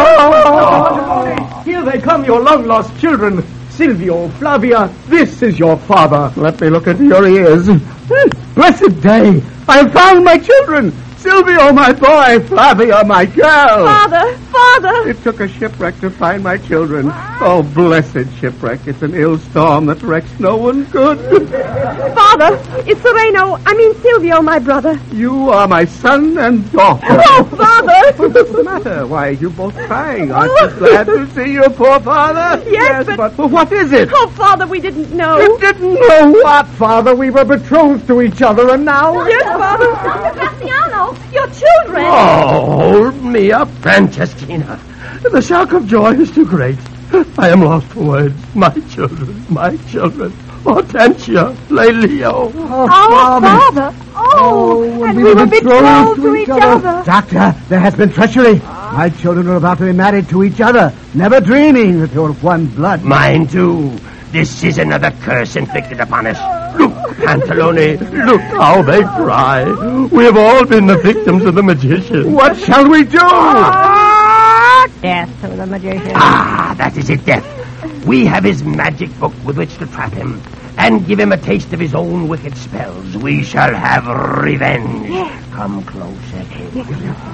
Oh! Here they come, your long-lost children. Silvio, Flavia, this is your father. Let me look into your ears. Blessed day! I have found my children! Silvio, my boy! Flavia, my girl! Father! Father! It took a shipwreck to find my children. Oh, blessed shipwreck. It's an ill storm that wrecks no one good. Father, it's Sereno. I mean Silvio, my brother. You are my son and daughter. Oh, Father! What's the matter? Why are you both crying? Aren't you glad to see your poor father? Yes, but... but... Well, what is it? Oh, Father, we didn't know. You didn't know what, Father? We were betrothed to each other, and now... Yes, Father. Doctor Graziano, your children. Oh, hold me up, Franceschina. The shock of joy is too great. I am lost for words. My children, my children. Hortensia, Lelio. Oh, Father. Oh, and we were betrothed to each other. Doctor, there has been treachery. My children are about to be married to each other, never dreaming that you're of one blood. Mine too. This is another curse inflicted upon us. Look, Pantalone, look how they cry. We have all been the victims of the magician. What shall we do? Ah, death to the magician. Ah, that is it, death. We have his magic book with which to trap him and give him a taste of his own wicked spells. We shall have revenge. Yes. Come closer, kid.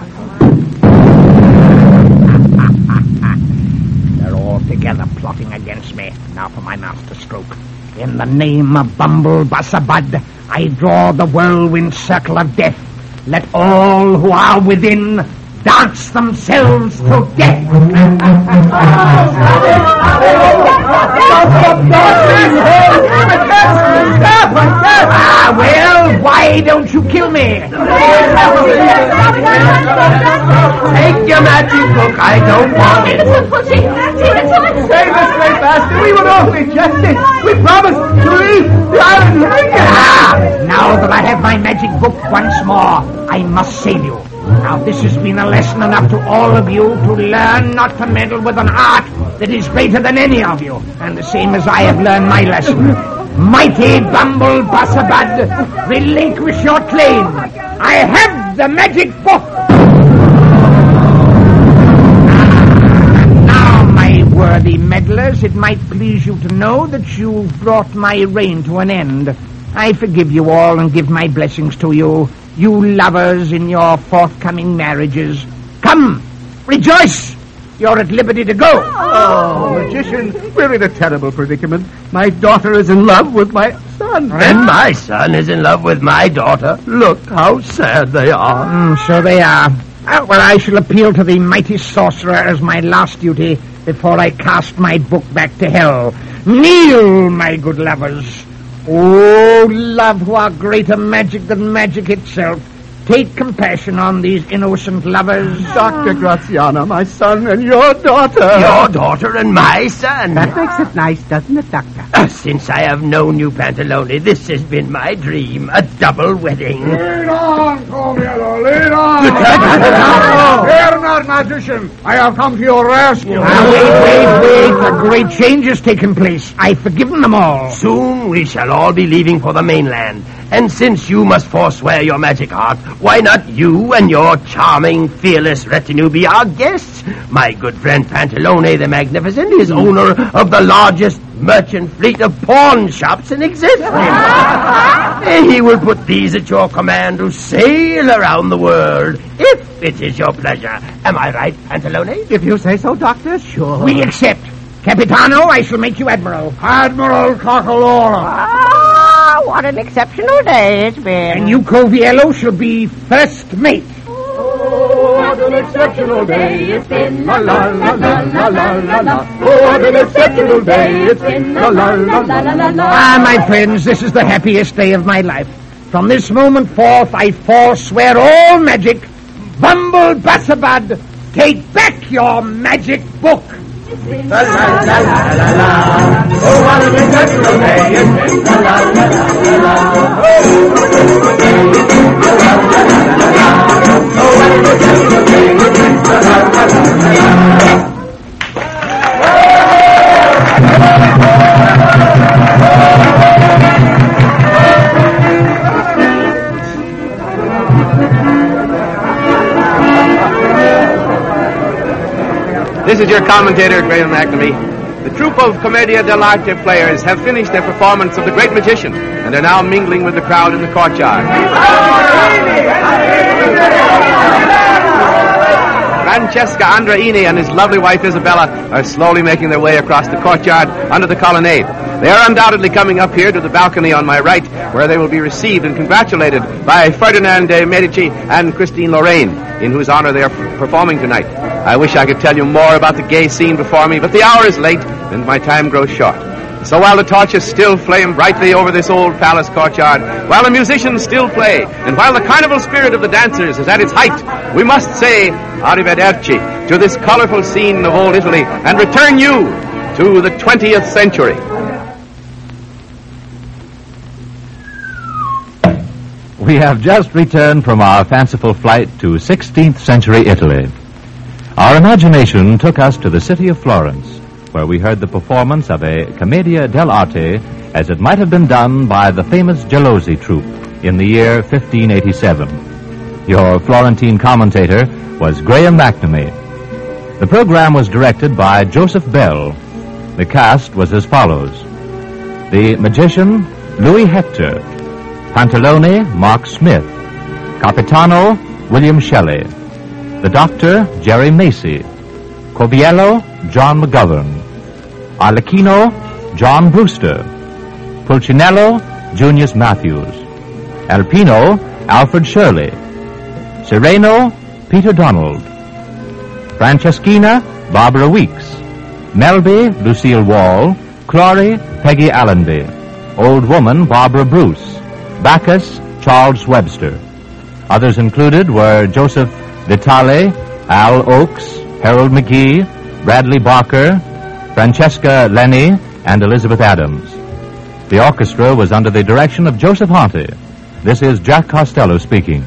They're all together plotting against me. Now for my master stroke. In the name of Bumble Basabad, I draw the whirlwind circle of death. Let all who are within dance themselves to death. Ah, well, why don't you kill me? Take your magic book. I don't want it. Save us, great master. We were awfully jesting. We promised to leave the island of Ringa. Ah, now that I have my magic book once more, I must save you. Now, this has been a lesson enough to all of you to learn not to meddle with an art that is greater than any of you. And the same as I have learned my lesson. Mighty Bumble Basabad, relinquish your claim. I have the magic book. Now, my worthy meddlers, it might please you to know that you've brought my reign to an end. I forgive you all and give my blessings to you, you lovers in your forthcoming marriages. Come, rejoice! You're at liberty to go. Oh, magician, we're in a terrible predicament. My daughter is in love with my son. And my son is in love with my daughter. Look how sad they are. Mm, so they are. Uh, well, I shall appeal to the mighty sorcerer as my last duty before I cast my book back to hell. Kneel, my good lovers. Oh, love, who are greater magic than magic itself. Take compassion on these innocent lovers. Doctor Graziano, my son, and your daughter. Your daughter and my son. That makes it nice, doesn't it, Doctor? Uh, since I have known you, Pantalone, this has been my dream. A double wedding. Lead on, Comiello, lead on. Fear not, magician. I have come to your rescue. Now, wait, wait, wait. A great change has taken place. I've forgiven them all. Soon we shall all be leaving for the mainland. And since you must forswear your magic art, why not you and your charming, fearless retinue be our guests? My good friend Pantalone the Magnificent is owner of the largest merchant fleet of pawn shops in existence. And he will put these at your command to sail around the world, if it is your pleasure. Am I right, Pantalone? If you say so, Doctor, sure. We accept. Capitano, I shall make you Admiral. Admiral Cockalorum. Ah, what an exceptional day it's been. And you, Coviello, shall be first mate. Oh, what an exceptional day it's been. La la la la la la la la. Oh, what an exceptional day it's been. La la la la la la la. Ah, my friends, this is the happiest day of my life. From this moment forth, I forswear all magic. Bumble Basabad, take back your magic book. La la la la la la. Oh, what an exceptional day it's been. La la la la la la. Oh, what an exceptional day it's been. La la la la This is your commentator, Graham McNamee. The troupe of Commedia dell'arte players have finished their performance of The Great Magician and are now mingling with the crowd in the courtyard. Francesca Andreini and his lovely wife Isabella are slowly making their way across the courtyard under the colonnade. They are undoubtedly coming up here to the balcony on my right, where they will be received and congratulated by Ferdinand de Medici and Christine Lorraine, in whose honor they are f- performing tonight. I wish I could tell you more about the gay scene before me, but the hour is late and my time grows short. So while the torches still flame brightly over this old palace courtyard, while the musicians still play, and while the carnival spirit of the dancers is at its height, we must say arrivederci to this colorful scene of old Italy and return you to the twentieth century. We have just returned from our fanciful flight to sixteenth century Italy. Our imagination took us to the city of Florence, where we heard the performance of a commedia dell'arte as it might have been done by the famous Gelozzi troupe in the year fifteen eighty-seven. Your Florentine commentator was Graham McNamee. The program was directed by Joseph Bell. The cast was as follows: the magician, Louis Hector; Pantalone, Mark Smith; Capitano, William Shelley; the doctor, Jerry Macy; Coviello, John McGovern; Arlecchino, John Brewster; Pulcinello, Junius Matthews; Alpino, Alfred Shirley; Sereno, Peter Donald; Franceschina, Barbara Weeks; Melby, Lucille Wall; Clory, Peggy Allenby; Old Woman, Barbara Bruce; Bacchus, Charles Webster. Others included were Joseph Vitale, Al Oakes, Harold McGee, Bradley Barker, Francesca Lenny, and Elizabeth Adams. The orchestra was under the direction of Joseph Harty. This is Jack Costello speaking.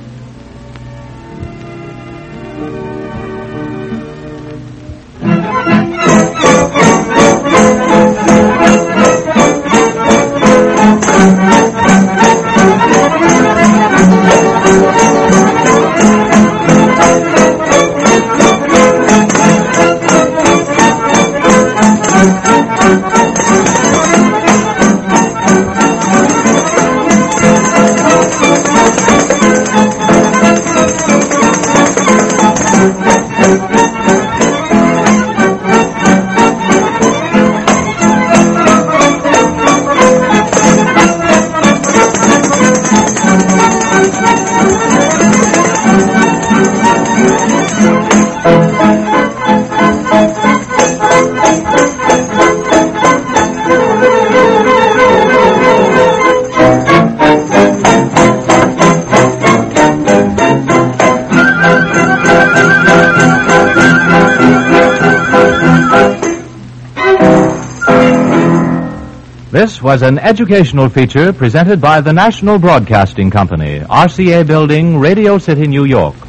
This was an educational feature presented by the National Broadcasting Company, R C A Building, Radio City, New York.